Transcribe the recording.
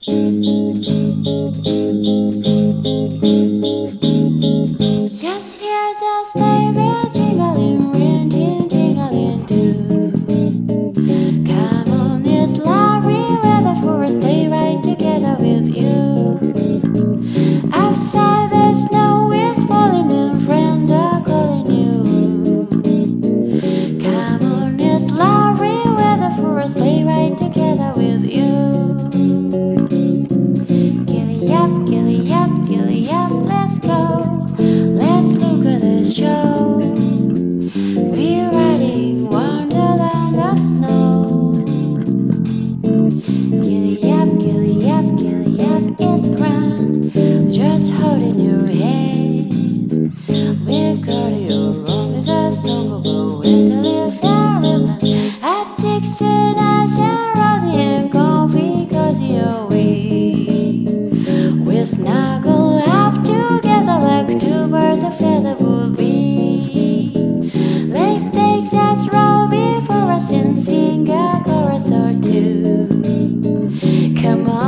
Just here, just stay with jingling, ring, ting, tingling, too. Come on, it's lovely weather for us, stay right together with you. Outside the snow is falling and friends are calling you. Come on, it's lovely weather for us, stay right together with you. Gilly up, let's go. Let's look at the show. We're riding wonderland of snow. Gilly up, it's grand. Just holding your hand. We got you wrong with a song about winter fairyland. I take it nice and rosy and comfy, cozy away. We snuggle up together like two birds of feather would be. Let's take that roll before us and sing a chorus or two. Come on.